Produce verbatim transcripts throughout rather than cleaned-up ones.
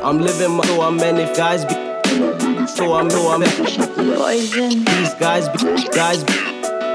I'm living my, so I'm many guys be, so I'm, so I'm, Poison. these guys be, guys be,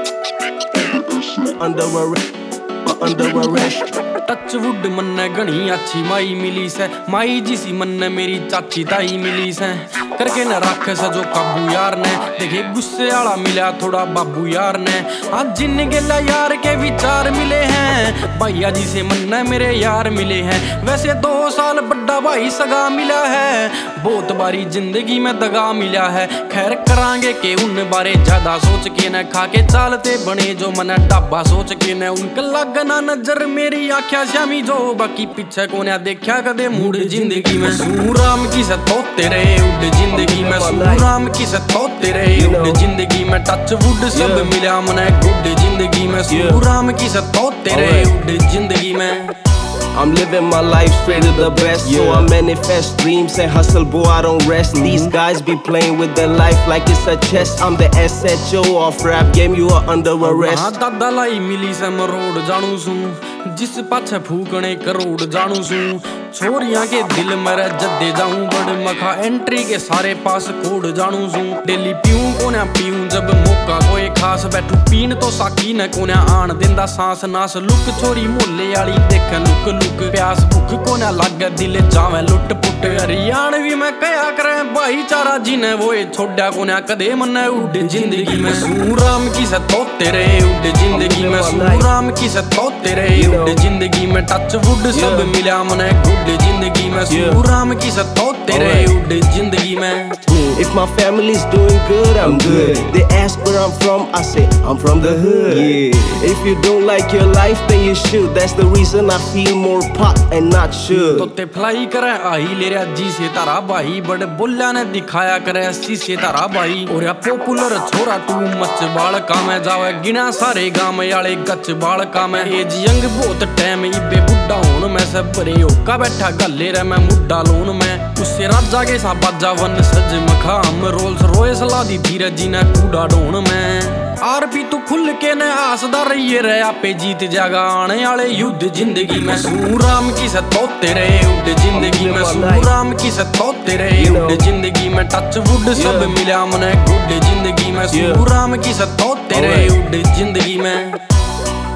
under arrest, under arrest. Touch wood मन्ने घनी अच्छी माई मिली से, माई जी सी मन्ने मेरी चाची ताई मिली से, करके न रख सजो काबू यार ने, देखे गुस्से आला मिला थोड़ा बाबू यार ने, आज जिन गेला यार के विचार मिले हैं, भैया जी से मन्ने मेरे यार मिले हैं, वैसे दो साल बड़ा भाई सगा मिला है, बहुत बारी जिंदगी में दगा मिला है, खैर करांगे के उन बारे ज्यादा सोच के न, खा के चालते बने जो मन डाबा सोच के न, उनका लगना नजर मेरी आँखें श्यामी जो, बाकी पीछे कोने देखा कदे मूड जिंदगी में, सूराम की सतोते रहे उड़ जिंदगी में, सूराम की सतोते रहे उड़ जिंदगी में, टच वुड सब मिला मने गुड जिंदगी में, सूराम की सतोते रहे उड़ जिंदगी में। I'm living my life straight to the best, yeah. So I manifest dreams and hustle, boy, I don't rest. Mm-hmm. These guys be playing with their life like it's a chess. I'm the S H O of rap game, you are under arrest. हाँ दादा लाई मिली से मरोड़ जानू सू, जिस पाछे फूकने करोड़ जानू सू, छोरियां के दिल मेरे जद्दे जाऊं, बड़ मखा एंट्री के सारे पास कोड जानू सू, डेली पीऊं कोन्या पीऊं जब मौका कोई खास, बैठू पीन तो साकी न कोन्या आन दिंदा सांस नास, लुक छोरी मोले आली देख लुक लुक, प्यास भुख कोन्या लागे दिल जावे लुट पुट, हरियाणवी में कया करे भाईचारा जिने वो छोड़ा कोन्या कदे मन्ने उड़ जिंदगी में, सूराम की सतोते रहे उड़ जिंदगी में, सूराम की सतोते रहे उड़ जिंदगी में, टच वुड सब मिला मने गुड जिंदगी में, सूराम की सतोते रहे उड़ जिंदगी में। If my family's doing good, I'm good. They ask where I'm from, I say I'm from the hood. Yeah. If you don't like your life, then you should. That's the reason I feel more pop and not should. तो ते fly करे आई ले रहा जी से तारा भाई, बड़े बोलिया ने दिखाया करे अस्सी से तारा भाई, और या पॉपुलर छोरा तू मच बाल का में जावे गिना सारे गाँव याले गच बाल का में, एज यंग बहुत टाइम इबे बुढ़ा होन में, सब बरे होका बैठा गले रे मैं मुड्डा लोन में, उससे राजा के सा बाजा वन सज मखा, हम रोल्स रॉयस ला दी धीरज जी ने कूड़ा ढोन में, आर भी तू खुल के न आसदा रहिए रे आपे जीत जागा आने वाले युद्ध जिंदगी में, सूराम की सतोते रहे उड़ जिंदगी में, सूराम की सतोते रहे उड़ जिंदगी में, टच वुड सब मिला मने गुड जिंदगी में, सूराम की सतोते रहे उड़ जिंदगी में।